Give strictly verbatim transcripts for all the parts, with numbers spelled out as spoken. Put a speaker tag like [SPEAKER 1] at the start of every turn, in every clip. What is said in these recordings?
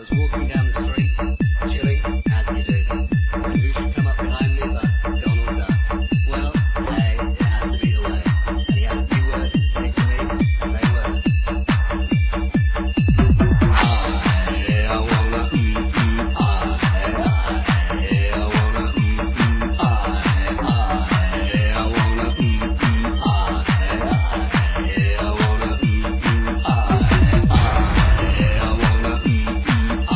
[SPEAKER 1] was walking down the street, chilling, as you do. And who should come up behind me but Donald Duck? Well, hey, it had to be the way. And he had a few words to say to me, and they were, I, I wanna, mm, mm, I, I, I wanna, mm, mm, I, I, I wanna, mm, mm, I, I, I wanna, mm, mm, I, I, I wanna, mm, mm,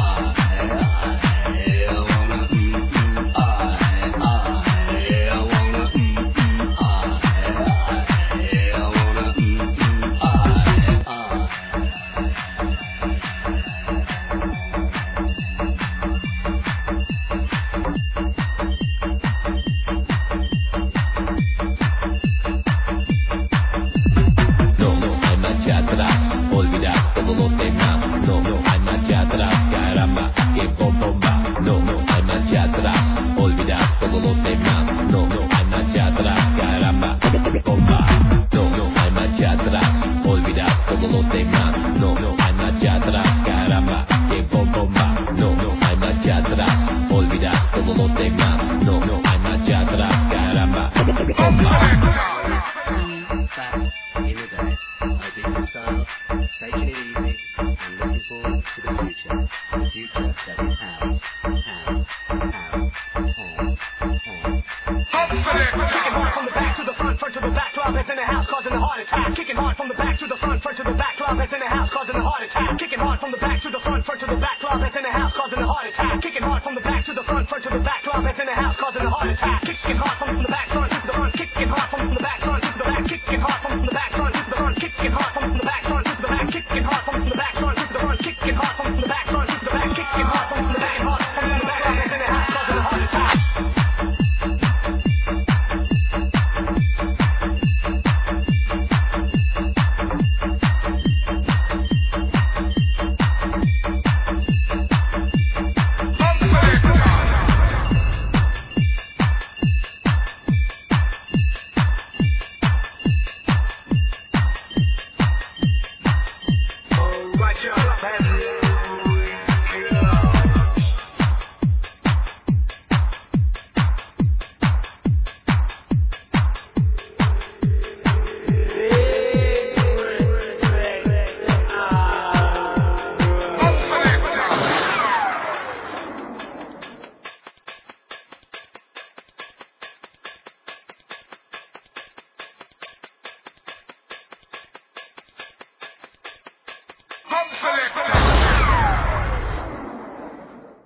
[SPEAKER 2] No, no hay marcha atrás, olvidar todos los demás. No, no hay marcha atrás, caramba, que bomba. No, no hay marcha atrás, olvidar todos los demás. No, no hay marcha atrás, caramba, que bomba. No, no hay marcha atrás, olvidar todos los demás. No, no hay marcha atrás, caramba, que bomba. No, no hay marcha atrás, olvidar todos los demás. No, no hay marcha atrás, caramba, que bomba.
[SPEAKER 1] back in the day, I've been in style, taking it easy, and looking forward to the future. The future that is house, house, house, home, home.
[SPEAKER 3] Kicking hard from the back to the front, front to the back, club that's in the house causing a heart attack. Kicking hard from the back to the front, front to the back, club that's in the house causing a heart attack. Kicking hard from the back to the front, front to the back, club that's in the house causing a heart attack. Kicking hard from the back to the front, front to the back, club that's in the house causing a heart attack. Kicking hard from the back, front to the front, kicking hard from the back, front to the back, kicking hard from the back, front to the front, kicking hard from